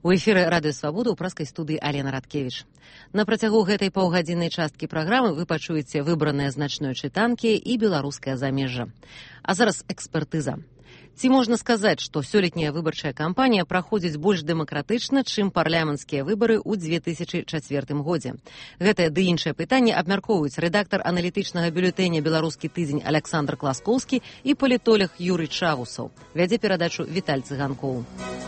У эфіры радыё Свабода ў праскай студыі Алена Радкевіч. На працягу гэтай паўгадзіннай часткі праграмы вы пачуеце выбраныя значной чытанкі і беларускае замежжа. А зараз экспертыза. Ці можна сказаць, што сёлетняя выбарчая кампанія праходзіць больш дэмакратычна, чым парламенцкія выбары ў 2004 годзе? Гэтае ды іншае пытанне абмяркоўваюць рэдактар аналітычнага бюлетэня «Беларускі тыдзень» Александр Класкоўскі і палітолог Юрый Чавусаў. Вядзе перадачу Віталь Цыганкоў.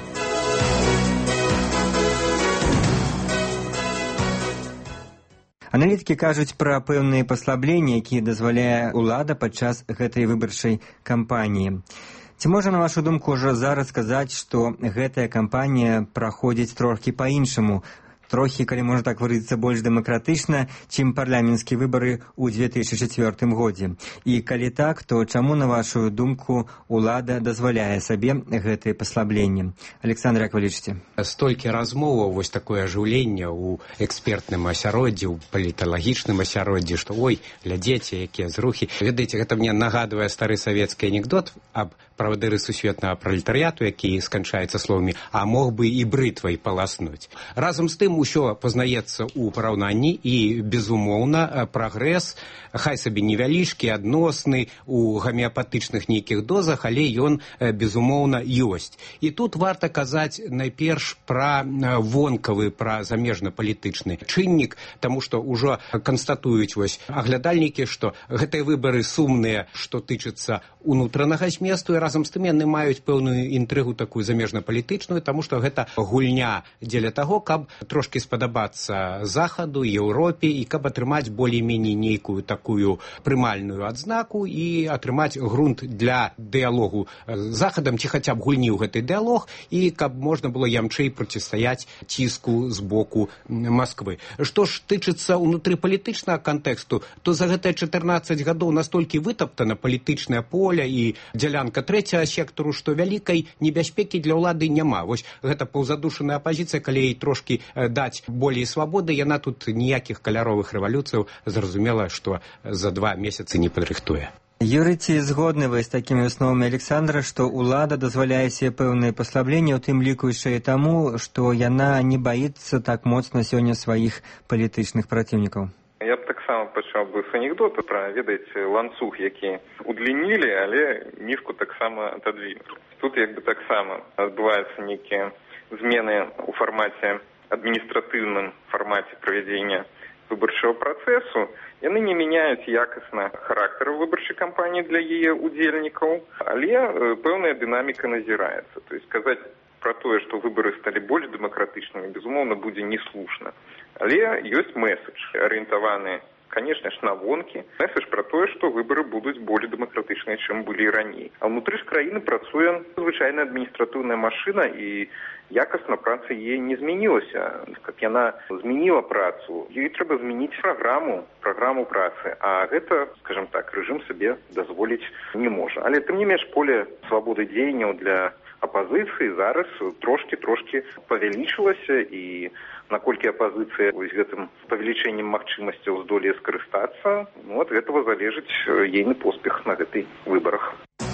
Аналітыкі кажуць пра пэўныя паслабленні, якія дазваляе ўлада падчас гэтай выбарчай кампаніі. Ці можа, на вашу думку, ўжо зараз сказаць, што гэтая кампанія праходзіць трохі па-іншаму, трохі, калі можна так выразіцца, больш дэмакратычна, чым парламенцкія выбары ў 2004 годзе? І калі так, то чаму, на вашу думку, улада дазваляе сабе гэтыя паслабленні? Александр, як вы лічыце? Столькі размоваў, вось такое ажыўленне ў экспертным асяроддзі, ў паліталагічным асяроддзі, што ой, глядзеце, якія зрухі. Ведаеце, гэта мне нагадвае стары савецкі анекдот аб правадыры сусветнага пралетарыяту, які сканчаецца словамі «а мог бы і брытвай паласнуць». Разам з тым усё пазнаецца ў параўнанні і, безумоўна, прагрэс, хай сабе невялічкі, адносны, у гамеапатычных нейкіх дозах, але ён, безумоўна, ёсць. І тут варта казаць найперш пра вонкавы, пра замежна-палітычны чыннік, таму што ўжо канстатуюць вось аглядальнікі, што гэтыя выбары сумныя, што тычыцца унутранага зместу, і разам з тым яны маюць пэўную інтрыгу такую замежна-палітычную, таму што гэта гульня дзеля таго, каб трошкі спадабацца Захаду, Еўропе і каб атрымаць болей-меней нейкую такую прымальную адзнаку і атрымаць грунт для дыялогу з Захадам ці хаця б гульні ў гэты дыялог і каб можна было ямчэй процістаяць ціску з боку Масквы. Што ж тычыцца ўнутрыпалітычнага кантэксту, то за гэтыя 14 гадоў настолькі вытаптана палітычнае поле і дзялянка трэцяга сектару, што вялікай небяспекі для ўлады няма. Вось гэта паўзадушаная апазіцыя, калі ей трошкі даць болей свабоды, яна тут ніякіх каляровых рэвалюцыяў, зразумела, што за 2 месяцы не падрыхтуе. Юрый, ці згодны вы з такімі высновамі Александра, што ўлада дазваляе себе пэўныя паслабленні, у тым ліку яшчэ і таму, што яна не баіцца так моцна сёння сваіх палітычных праціўнікаў? Я б таксама пачаў бы з анекдота пра, ведаеце, ланцуг, які удлінілі, але ніжку таксама ададвінулі. Тут як бы таксама адбываюцца нейкія змены ў фармаце, адміністратыўным фармаце правядзення выбарчага працэсу. Яны не мяняюць якасна характар выбарчай кампаніі для яе удзельнікаў, але пэўная дынаміка назіраецца. То есть сказаць пра тое, што выбары сталі больш дэмакратычнымі, безумоўна, будзе неслушна. Але ёсць месседж, арыентаваны, конечно ж, на вонкі. Месседж пра тое, што выбары будуць болей дэмакратычныя, чым былі раней. А ўнутры ж краіны працуе звычайная адміністратыўная машына, і якасна праца яе не змянілася. Каб яна змяніла працу, ёй трэба змяніць праграму працы. А гэта, скажем так, рэжым сабе дазволіць не можа. Але тым не менш поле свабоды дзеянняў для апазіцыі зараз трошкі павялічылася, і наколькі апазіцыя з гэтым павелічэннем магчымасцяў здолее скарыстацца, ад гэтага залежыць ейны поспех на гэтых выбарах.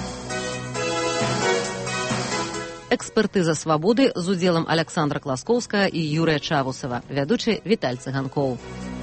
Экспертыза свабоды з удзелам Александра Класкоўскага і Юрыя Чавусава. Вядучы Віталь Цыганкоў.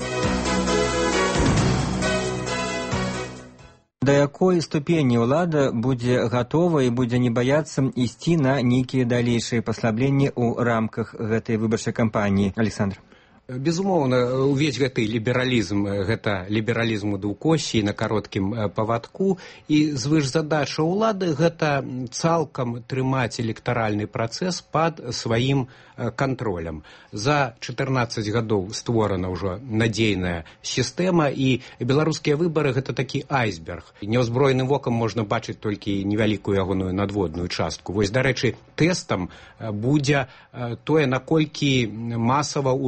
Да якой ступені ўлада будзе гатова і будзе не баяцца ісці на нейкія далейшыя паслабленні ў рамках гэтай выбарчай кампаніі? Александр. Безумоўна, увесь гэты лібералізм, гэта лібералізм у двукоссі на кароткім павадку, і звышзадача ўлады гэта цалкам трымаць электаральны працэс пад сваім кантролем. За 14 гадоў створана ўжо надзейная сістэма, і беларускія выбары гэта такі айсберг. Няўзброеным вокам можна бачыць толькі невялікую ягоную надводную частку. Вось, дарэчы, тэстам будзе тое, наколькі масава улучшыць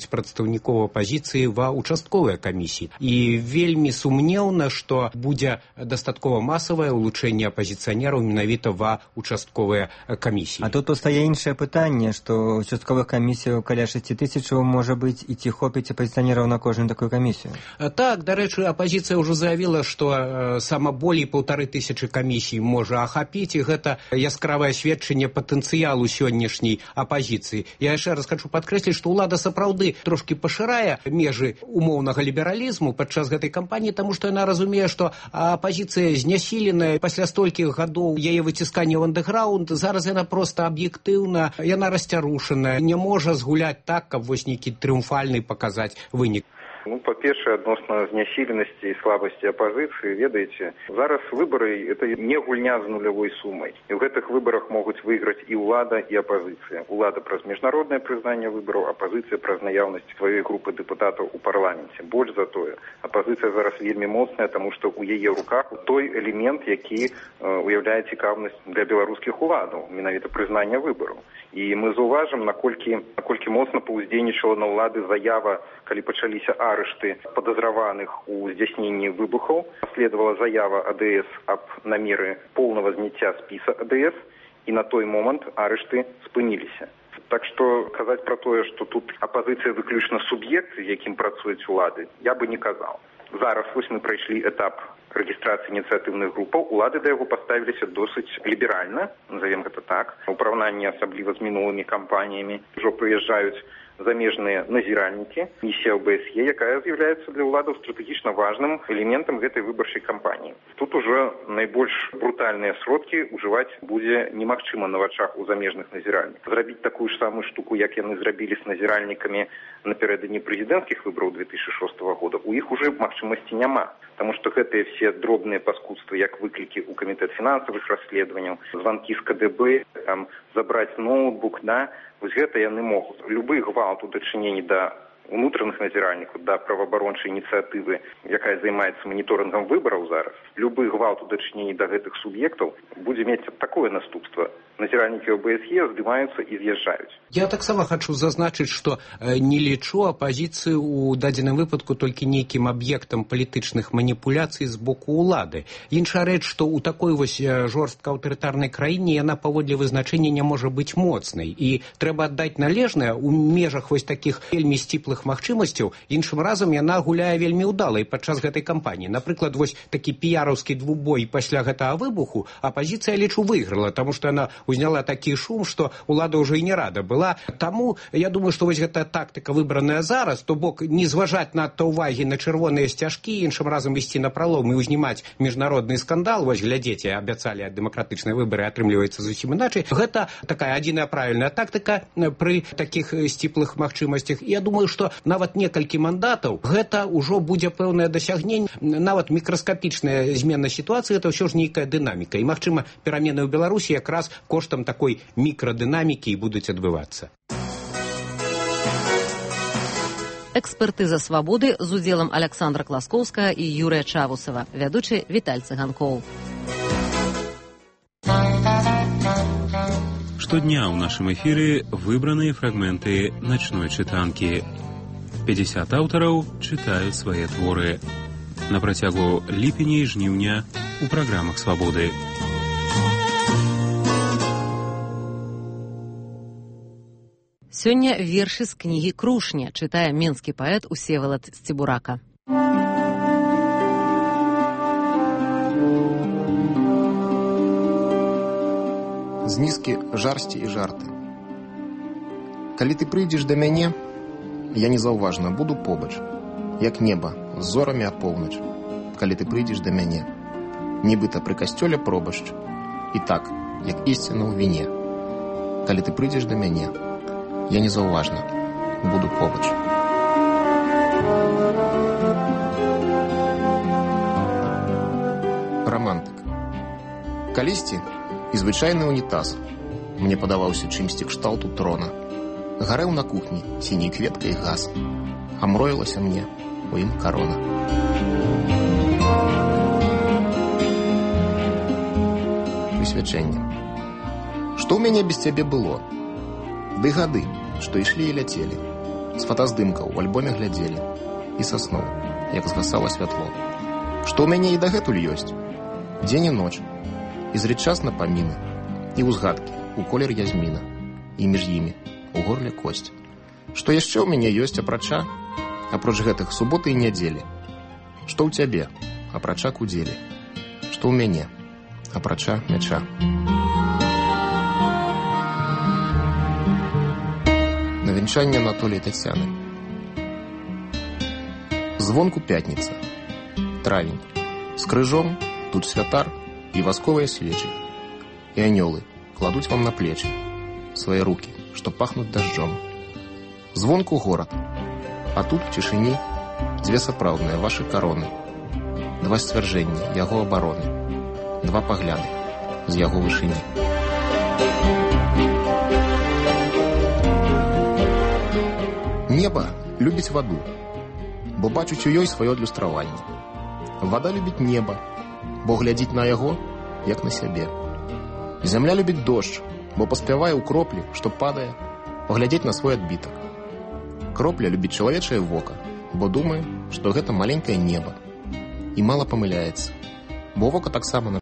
прадстаўнікоў апазіцыі ва участковыя камісіі. І вельмі сумнеўна, што будзе дастаткова масавае ўлучэнне апазіцыянераў менавіта ва участковыя камісіі. А тут постае іншае пытанне, што участковых камісій каля 6 тысячаў можа быць, і ці хопіць апазіцыянераў на кожную такую камісію? Так, дарэчы, апазіцыя ўжо заявіла, што сама болей 1500 камісій можа ахапіць, і гэта яскравае сведчанне патэнцыялу сённяшняй апазіцыі. Я яшчэ раз хочу падкрэсліць, што ўлада сапраўды трошкі пашырае межы умоўнага лібералізму падчас гэтай кампаніі, таму што яна разумее, што апазіцыя знясіленая пасля столькіх гадоў яе выціскання ў андэграунд, зараз яна проста аб'ектыўна, яна расцярушаная, не можа згуляць так, каб вось нейкі трыумфальны паказаць вынік. Па-першае, адносна знясіленасці і слабасці апазіцыі, ведаеце, зараз выбары – это не гульня з нулявой сумай. І ў гэтых выбарах могуць выйграць і ўлада, і апазіцыя. Улада праз міжнароднае прызнанне выбараў, апазіцыя праз наяўнасць сваёй групы дэпутатаў у парламенце. Больш за тое, апазіцыя зараз вельмі моцная, таму што ў яе руках той элемент, які уяўляе цікаўнасць для беларускіх уладаў, менавіта прызнання выбараў. І мы заўважым, наколькі моцна паўздзейнічала на ўлады заява, калі пачаліся арышты падазраваных у здзяйсненні выбухаў. Следовала заява АДС аб намеры поўнага зняцця спіса АДС, і на той момант арышты спыніліся. Так што казаць пра тое, што тут апазіцыя выключна суб'ект, з якім працуюць улады, я бы не казаў. Зараз вось мы прайшлі этап рэгістрацыі ініцыятыўных групаў, улады да яго паставіліся досыць ліберальна, назовем гэта так, у параўнанні асабліва з мінулымі кампаніямі. Ужо прыязджаюць замежныя назіральнікі, місія ОБСЕ, якая з'яўляецца для ўладаў стратэгічна важным элементам гэтай выбарчай кампаніі. Тут ужо найбольш брутальныя сродкі ўжываць будзе немагчыма на вачах у замежных назіральнікаў. Зрабіць такую ж самую штуку, як яны зрабілі з назіральнікамі напярэдадні прэзідэнцкіх выбараў 2006 года, у іх уже магчымасці няма. Таму што гэтыя все дробныя паскудствы, як выклікі ў камітэт фінансавых расследаванняў, званкі з КДБ, там, забраць ноутбук, вось гэта яны могуць. Любы гвалт у дачыненні да унутраных назіральнікаў, да праваабарончай ініцыятывы, якая займаецца маніторынгам выбараў зараз, любы гвалт у дачыненні да гэтых суб'ектаў будзе мець такое наступства. Назіральнікі ОБСЕ здымаюцца і з'язджаюць. Я таксама хочу зазначыць, што не лічу апазіцыю ў дадзеным выпадку толькі нейкім аб'ектам палітычных маніпуляцый з боку ўлады. Іншая рэч, што ў такой вось жорстка аўтарытарнай краіне яна паводле вызначэння не можа быць моцнай. І трэба аддаць належнае ў межах вось такіх вельмі сціплых магчымасцяў. Іншым разам яна гуляе вельмі ўдала і падчас гэтай кампаніі. Напрыклад, вось такі піяраўскі двубой пасля гэтага выбуху апазіцыя, лічу, выйграла, таму што яна узняла такі шум, што ўлада ўжо і не рада была. Таму я думаю, што вось гэтая тактыка выбраная зараз, то бок не зважаць надта ўвагі на чырвоныя сцяжкі, іншым разам ісці на пралом і ўзнімаць міжнародны скандал, вось глядзеце, абяцалі дэмакратычныя выбары, атрымліваецца зусім іначай. Гэта такая адзіная правільная тактыка пры такіх сціплых магчымасцях. Я думаю, што нават некалькі мандатаў гэта ўжо будзе пэўнае дасягненне, нават мікраскапічная змена сітуацыі, это ўсё ж нейкая дынаміка. І, магчыма, перамены ў Беларусі якраз коштам такой мікрадынамікі і будуць адбывацца. Экспертыза свабоды з удзелам Аляксандра Класкоўскага і Юрыя Чавусава. Вядучы Віталь Цыганкоў. Штодня ў нашым эфіры выбраныя фрагменты начной чытанкі. 50 аўтараў чытаюць свае творы. На працягу ліпеня і жніўня у праграмах свабоды. Сёння вершы з кнігі «Крушня» чытае менскі паэт Усевалад Сцебурака. Знізкі, жарсці і жарты. Калі ты прыйдзеш да мяне, я незаўважна буду побач, як неба з зорамі апоўнач. Калі ты прыйдзеш да мяне, нібыта пры касцёле пробашч, і так, як ісціна ў віне. Калі ты прыйдзеш да мяне, я незаўважна буду побач. Рамантык. Калісьці і звычайны ўнітаз мне падаваўся чымсьці кшталту трона. Гарэў на кухні сіняй кветкай газ, а мроілася мне у ім карона. Прысвячэнне. Што ў мяне без цябе было? Ды гады, што ішлі і ляцелі. З фотаздымкаў у альбоме глядзелі. І са сноў, як згасала святло. Што ў мяне і дагэтуль ёсць. Дзень і ноч. І зрэць час напаміны. І ўзгадкі у колер язміна. І між імі у горле косць. Што яшчэ ў мяне ёсць апроч гэтых суботы і нядзелі? Што ў цябе, апрача кудзелі? Што ў мяне, апрача мяча? На вянчанне Анатолія і Тацяны. Звонку пятніца. Травень. З крыжом тут святар і васковыя свечы. І анёлы кладуць вам на плечы свае рукі, што пахнуць дажджом. Звонку горад. А тут в цішыні дзве сапраўдныя вашы кароны. Два сцвярджэнні яго абароны. Два пагляды з яго вышыні. Неба любіць ваду, бо бачыць у ёй сваё адлюстраванне. Вада любіць неба, бо глядзіць на яго, як на сябе. Зямля любіць дождж, бо паспявае ў кроплі, што падае, паглядзець на свой адбітак. Кропля любіць чалавечае вока, бо думае, што гэта маленькае неба. І мала памыляецца, бо вока таксама